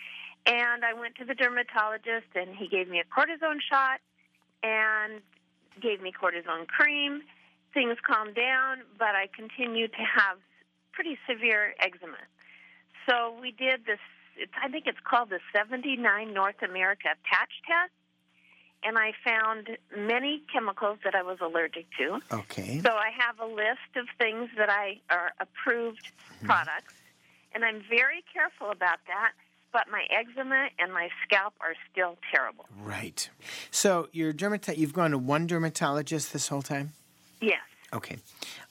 And I went to the dermatologist, and he gave me a cortisone shot and gave me cortisone cream. Things calmed down, but I continued to have pretty severe eczema. so we did this, it's, I think it's called the seventy-nine North America patch test, and I found many chemicals that I was allergic to. Okay. So I have a list of things that I are approved mm-hmm. products, and I'm very careful about that, but my eczema and my scalp are still terrible. Right. So your dermato- you've gone to one dermatologist this whole time? Yes. Okay.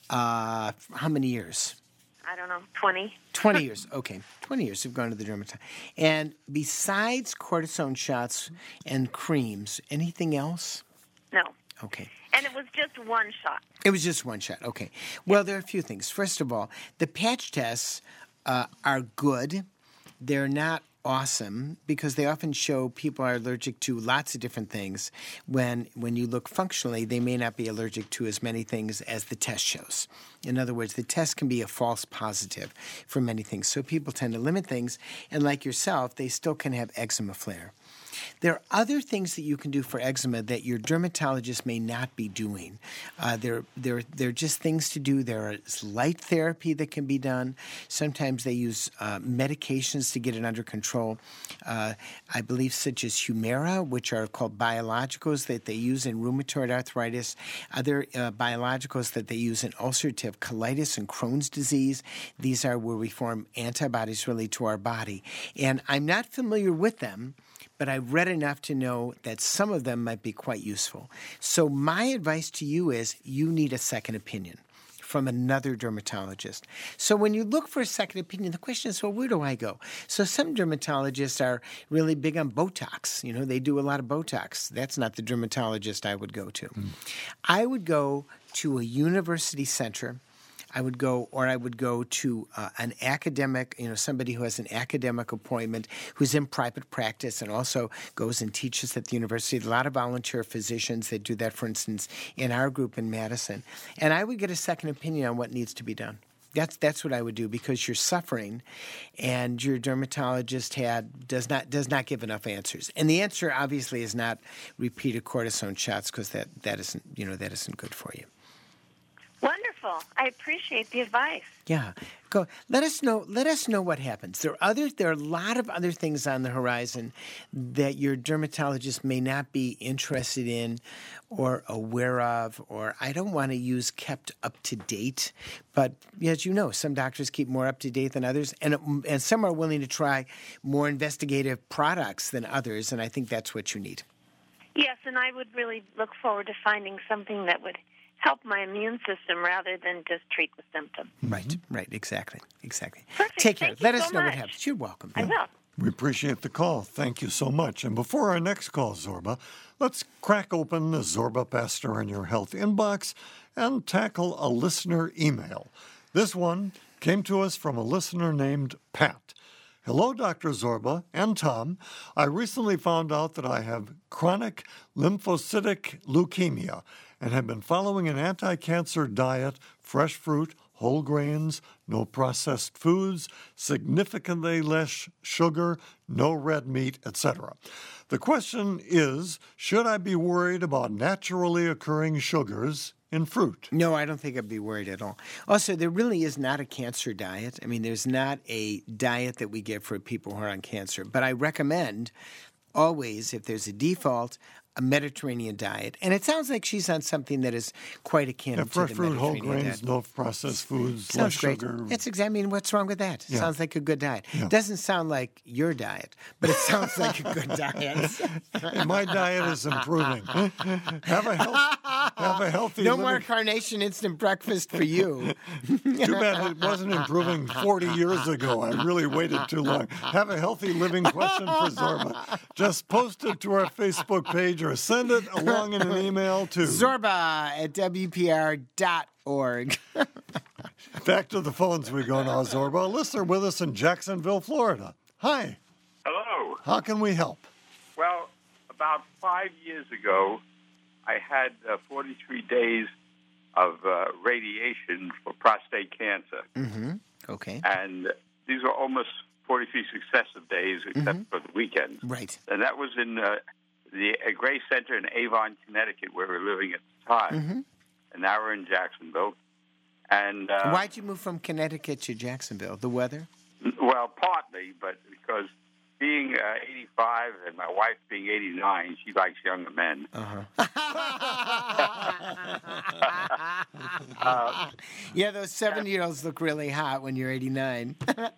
Uh, how many years? I don't know, twenty. twenty years, okay. twenty years you've gone to the dermatologist. And besides cortisone shots and creams, anything else? No. Okay. And it was just one shot. It was just one shot, okay. Well, there are a few things. First of all, the patch tests uh, are good. They're not awesome because they often show people are allergic to lots of different things when when you look functionally they may not be allergic to as many things as the test shows. In other words, the test can be a false positive for many things. So people tend to limit things, and like yourself, they still can have eczema flare. There are other things that you can do for eczema that your dermatologist may not be doing. Uh, there, there, there are just things to do. There is light therapy that can be done. Sometimes they use uh, medications to get it under control. Uh, I believe such as Humira, which are called biologicals that they use in rheumatoid arthritis. Other uh, biologicals that they use in ulcerative colitis and Crohn's disease. These are where we form antibodies really to our body. And I'm not familiar with them, but I've read enough to know that some of them might be quite useful. So my advice to you is you need a second opinion from another dermatologist. So when you look for a second opinion, the question is, well, where do I go? So some dermatologists are really big on Botox. You know, they do a lot of Botox. That's not the dermatologist I would go to. Mm. I would go to a university center. I would go, or I would go to uh, an academic, you know, somebody who has an academic appointment, who's in private practice and also goes and teaches at the university. A lot of volunteer physicians that do that, for instance, in our group in Madison. And I would get a second opinion on what needs to be done. That's that's what I would do because you're suffering, and your dermatologist had does not does not give enough answers. And the answer obviously is not repeated cortisone shots because that, that isn't you know that isn't good for you. Wonderful. I appreciate the advice. Yeah. Go. Let us know. Let us know what happens. There are other. There are a lot of other things on the horizon that your dermatologist may not be interested in, or aware of, or I don't want to use kept up to date. But as you know, some doctors keep more up to date than others, and and some are willing to try more investigative products than others. And I think that's what you need. Yes, and I would really look forward to finding something that would help my immune system rather than just treat the symptom. Right, right, exactly, exactly. Perfect. Take care. Thank Let you us so know much. what happens. You're welcome. I will. We appreciate the call. Thank you so much. And before our next call, Zorba, let's crack open the Zorba Pastor on Your Health inbox and tackle a listener email. This one came to us from a listener named Pat. Hello, Doctor Zorba and Tom. I recently found out that I have chronic lymphocytic leukemia and have been following an anti-cancer diet, fresh fruit, whole grains, no processed foods, significantly less sugar, no red meat, et cetera. The question is, should I be worried about naturally occurring sugars in fruit? No, I don't think I'd be worried at all. Also, there really is not a cancer diet. I mean, there's not a diet that we give for people who are on cancer. But I recommend always, if there's a default, a Mediterranean diet. And it sounds like she's on something that is quite akin Yeah, to fresh the fruit, whole Mediterranean grains, diet. no processed foods, Sounds less great. sugar. That's exactly, I mean, what's wrong with that? Yeah. Sounds like a good diet. Yeah. Doesn't sound like your diet, but it sounds like a good diet. And my diet is improving. Have a health, have a healthy. No living. more carnation instant breakfast for you. Too bad it wasn't improving forty years ago. I really waited too long. Have a healthy living question for Zorba. Just post it to our Facebook page or send it along in an email to Zorba at W P R dot org. Back to the phones we go now, Zorba. A listener with us in Jacksonville, Florida. Hi. Hello. How can we help? Well, about five years ago, I had uh, forty-three days of uh, radiation for prostate cancer. Mm-hmm. Okay. And these were almost forty-three successive days, except Mm-hmm. for the weekends. Right. And that was in uh, the uh, Gray Center in Avon, Connecticut, where we were living at the time. Mm-hmm. And now we're in Jacksonville. And uh, Why'd you move from Connecticut to Jacksonville? The weather? Well, partly, but because being uh, eighty-five and my wife being eighty-nine, she likes younger men. Uh-huh. uh, yeah, those seventy-year-olds look really hot when you're eighty-nine.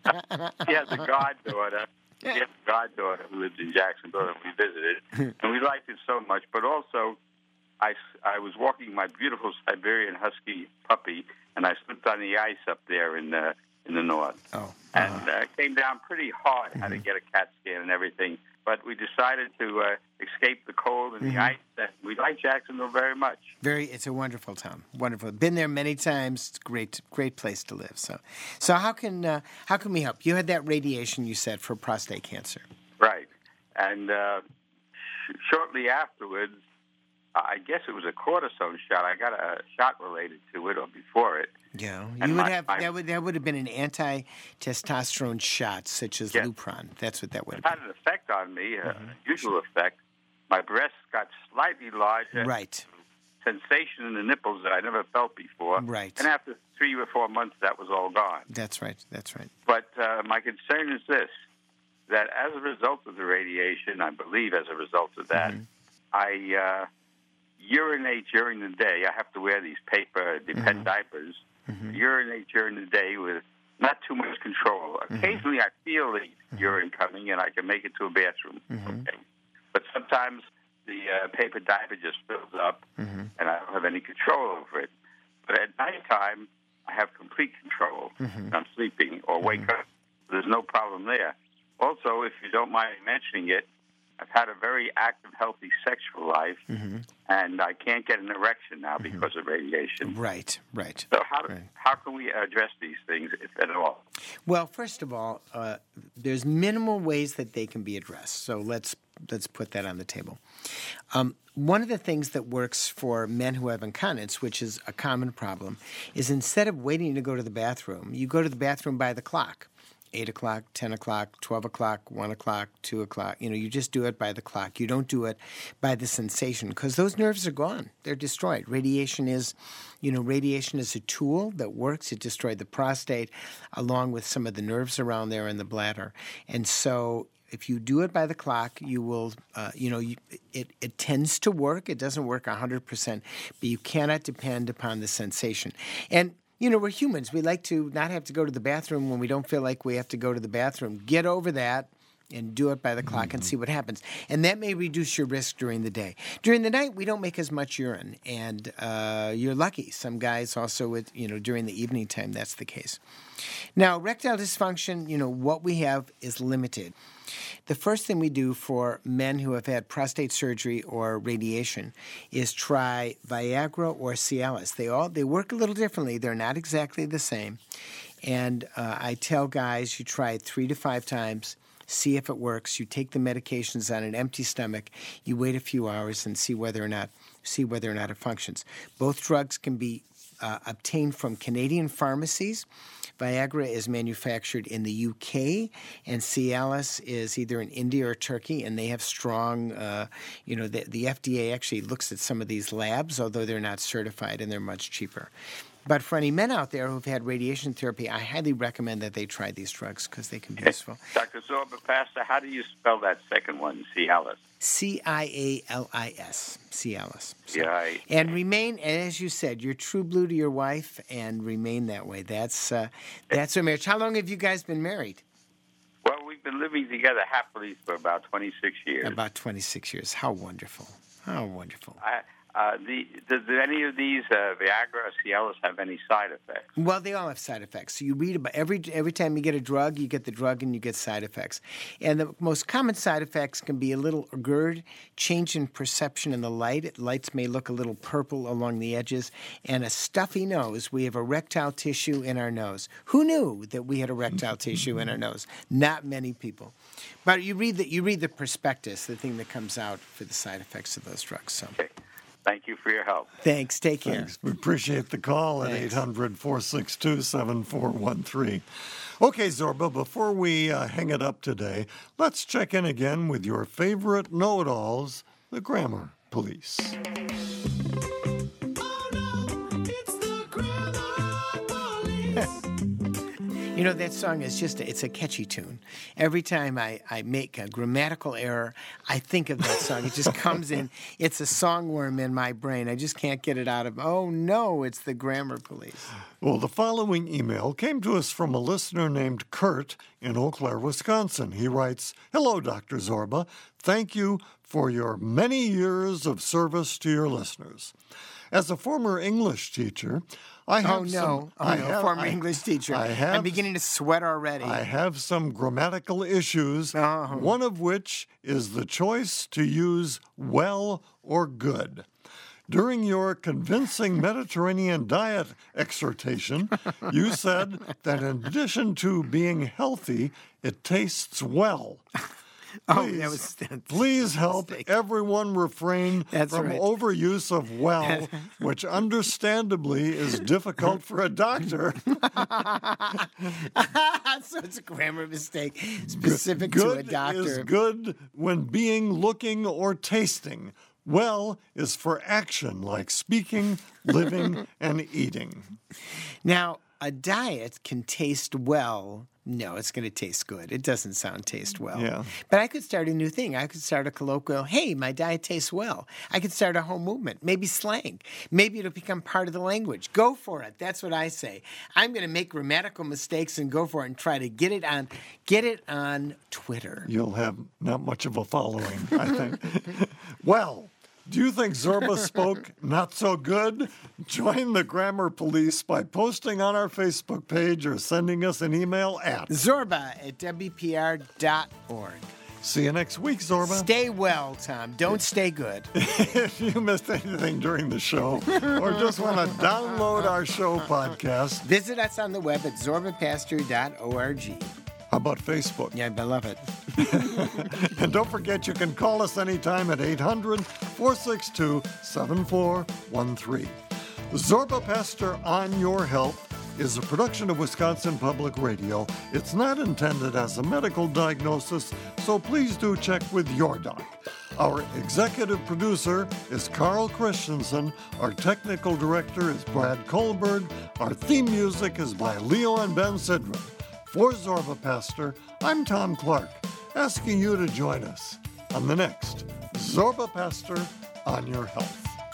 She has a goddaughter. She has a goddaughter who lives in Jacksonville, and we visited, and we liked it so much. But also, I, I was walking my beautiful Siberian Husky puppy, and I slipped on the ice up there in the in the north. Oh, uh-huh. And uh, came down pretty hard. Mm-hmm. Had to get a CAT scan and everything. But we decided to uh, escape the cold and mm-hmm. the ice. And we like Jacksonville very much. Very, it's a wonderful town. Wonderful. Been there many times. It's a great, great place to live. So, so how can uh, how can we help? You had that radiation you said for prostate cancer. Right, and uh, sh- shortly afterwards, I guess it was a cortisone shot. I got a shot related to it or before it. Yeah, you and would my, have my, that would that would have been an anti-testosterone shot, such as yeah. Lupron. That's what that would have it had been. an effect on me, an mm-hmm. unusual effect. My breasts got slightly larger. Right. Sensation in the nipples that I never felt before. Right. And after three or four months, that was all gone. That's right. That's right. But uh, my concern is this, that as a result of the radiation, I believe as a result of that, mm-hmm. I uh, urinate during the day. I have to wear these paper depend mm-hmm. diapers. Mm-hmm. Urinate during the day with not too much control. Occasionally, mm-hmm. I feel the mm-hmm. urine coming, and I can make it to a bathroom. Mm-hmm. Okay. But sometimes the uh, paper diaper just fills up, mm-hmm. and I don't have any control over it. But at nighttime, I have complete control. Mm-hmm. I'm sleeping or wake mm-hmm. up. There's no problem there. Also, if you don't mind mentioning it, I've had a very active, healthy sexual life, mm-hmm. and I can't get an erection now mm-hmm. because of radiation. Right, right. So how do, right. how can we address these things, if at all? Well, first of all, uh, there's minimal ways that they can be addressed. So let's let's put that on the table. Um, one of the things that works for men who have incontinence, which is a common problem, is instead of waiting to go to the bathroom, you go to the bathroom by the clock. eight o'clock, ten o'clock, twelve o'clock, one o'clock, two o'clock. You know, you just do it by the clock. You don't do it by the sensation because those nerves are gone. They're destroyed. Radiation is, you know, radiation is a tool that works. It destroyed the prostate along with some of the nerves around there in the bladder. And so if you do it by the clock, you will, uh, you know, you, it, it tends to work. It doesn't work one hundred percent, but you cannot depend upon the sensation. And you know, we're humans. We like to not have to go to the bathroom when we don't feel like we have to go to the bathroom. Get over that and do it by the clock mm-hmm. and see what happens. And that may reduce your risk during the day. During the night, we don't make as much urine, and uh, you're lucky. Some guys also, with, you know, during the evening time, that's the case. Now, erectile dysfunction, you know, what we have is limited. The first thing we do for men who have had prostate surgery or radiation is try Viagra or Cialis. They all they work a little differently. They're not exactly the same. And uh, I tell guys you try it three to five times, see if it works. You take the medications on an empty stomach. You wait a few hours and see whether or not see whether or not it functions. Both drugs can be uh, obtained from Canadian pharmacies. Viagra is manufactured in the U K, and Cialis is either in India or Turkey, and they have strong, uh, you know, the, the F D A actually looks at some of these labs, although they're not certified, and they're much cheaper. But for any men out there who've had radiation therapy, I highly recommend that they try these drugs because they can be useful. Doctor Zorba, Pastor, how do you spell that second one, Cialis? C I A L I S, Cialis. So, yeah, I, and remain, as you said, you're true blue to your wife, and remain that way. That's uh, that's your marriage. How long have you guys been married? Well, we've been living together happily for about twenty-six years. About twenty-six years. How wonderful. How wonderful. I, Uh, the, does any of these uh, Viagra or Cialis have any side effects? Well, they all have side effects. So you read about every every time you get a drug, you get the drug and you get side effects. And the most common side effects can be a little GERD, change in perception in the light. Lights may look a little purple along the edges, and a stuffy nose. We have erectile tissue in our nose. Who knew that we had erectile tissue in our nose? Not many people. But you read the you read the prospectus, the thing that comes out for the side effects of those drugs. So. Okay. Thank you for your help. Thanks. Take care. Thanks. We appreciate the call at Thanks. eight hundred, four six two, seven four one three. Okay, Zorba, before we uh, hang it up today, let's check in again with your favorite know-it-alls, the Grammar Police. Oh no, it's the Grammar Police. You know, that song is just, a, it's a catchy tune. Every time I, I make a grammatical error, I think of that song. It just comes in. It's a songworm in my brain. I just can't get it out of, oh, no, it's the Grammar Police. Well, the following email came to us from a listener named Kurt in Eau Claire, Wisconsin. He writes, "Hello, Doctor Zorba. Thank you for your many years of service to your listeners. As a former English teacher, I have oh, no. some... Oh, I no, have, former I, English teacher. I have, I'm beginning to sweat already. I have some grammatical issues, Oh. one of which is the choice to use well or good. During your convincing Mediterranean diet exhortation, you said that in addition to being healthy, it tastes well. Oh, Please, that was that's please help mistake. everyone refrain That's from right. overuse of well, which understandably is difficult for a doctor. So it's a grammar mistake specific Good to a doctor. is good when being, looking, or tasting. Well is for action, like speaking, living, and eating. Now, a diet can taste well. No, it's going to taste good. It doesn't sound taste well. Yeah. But I could start a new thing. I could start a colloquial, hey, my diet tastes well. I could start a whole movement, maybe slang. Maybe it'll become part of the language. Go for it. That's what I say. I'm going to make grammatical mistakes and go for it and try to get it on get it on Twitter. You'll have not much of a following, I think. Well, do you think Zorba spoke not so good? Join the Grammar Police by posting on our Facebook page or sending us an email at Zorba at W P R dot org. See you next week, Zorba. Stay well, Tom. Don't stay good. If you missed anything during the show or just want to download our show podcast, Visit us on the web at zorba pastor dot org. how about Facebook? Yeah, I love it. And don't forget, you can call us anytime at eight hundred, four six two, seven four one three. Zorba Pastor on Your Health is a production of Wisconsin Public Radio. It's not intended as a medical diagnosis, so please do check with your doc. Our executive producer is Carl Christensen. Our technical director is Brad Kohlberg. Our theme music is by Leo and Ben Sidran. For Zorba Pastor, I'm Tom Clark, asking you to join us on the next Zorba Pastor on Your Health.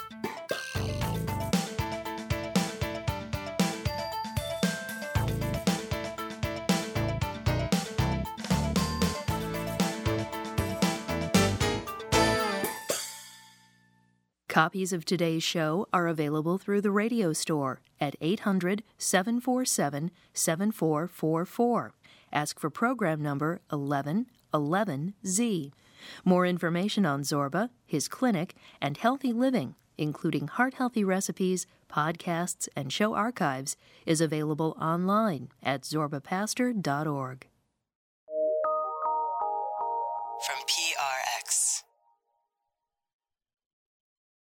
Copies of today's show are available through the radio store at eight hundred, seven four seven, seven four four four. Ask for program number eleven eleven Z. More information on Zorba, his clinic, and healthy living, including heart-healthy recipes, podcasts, and show archives, is available online at zorba pastor dot org.